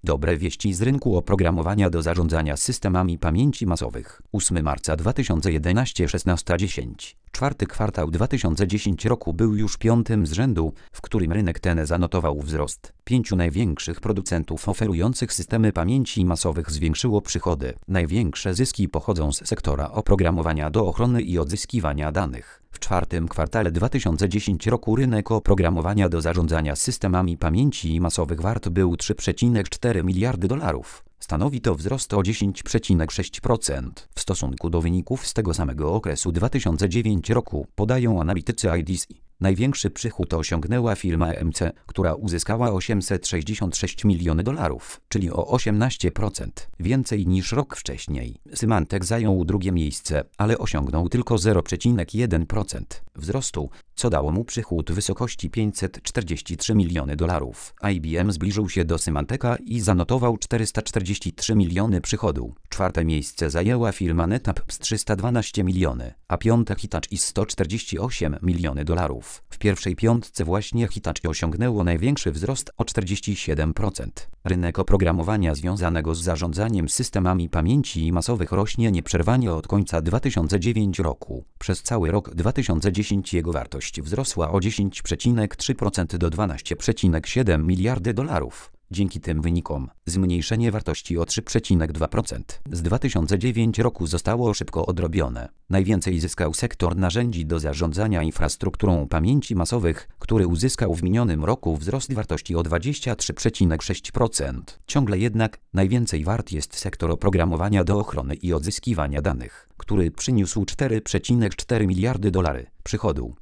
Dobre wieści z rynku oprogramowania do zarządzania systemami pamięci masowych. 8 marca 2011 16:10. Czwarty kwartał 2010 roku był już piątym z rzędu, w którym rynek ten zanotował wzrost. 5 największych producentów oferujących systemy pamięci masowych zwiększyło przychody. Największe zyski pochodzą z sektora oprogramowania do ochrony i odzyskiwania danych. W czwartym kwartale 2010 roku rynek oprogramowania do zarządzania systemami pamięci masowych wart był $3,4 miliardy. Stanowi to wzrost o 10,6% w stosunku do wyników z tego samego okresu 2009 roku, podają analitycy IDC. Największy przychód osiągnęła firma EMC, która uzyskała $866 miliony, czyli o 18% więcej niż rok wcześniej. Symantec zajął drugie miejsce, ale osiągnął tylko 0,1% wzrostu, co dało mu przychód w wysokości $543 miliony. IBM zbliżył się do Symanteca i zanotował 443 miliony przychodu. Czwarte miejsce zajęła firma NetApp z 312 miliony, a piąte Hitachi z 148 miliony dolarów. W pierwszej piątce właśnie Hitachi osiągnęło największy wzrost o 47%. Rynek oprogramowania związanego z zarządzaniem systemami pamięci masowych rośnie nieprzerwanie od końca 2009 roku. Przez cały rok 2010 jego wartość wzrosła o 10,3% do $12,7 miliardy. Dzięki tym wynikom, zmniejszenie wartości o 3,2% z 2009 roku zostało szybko odrobione. Najwięcej zyskał sektor narzędzi do zarządzania infrastrukturą pamięci masowych, który uzyskał w minionym roku wzrost wartości o 23,6%. Ciągle jednak najwięcej wart jest sektor oprogramowania do ochrony i odzyskiwania danych, który przyniósł $4,4 miliardy przychodu.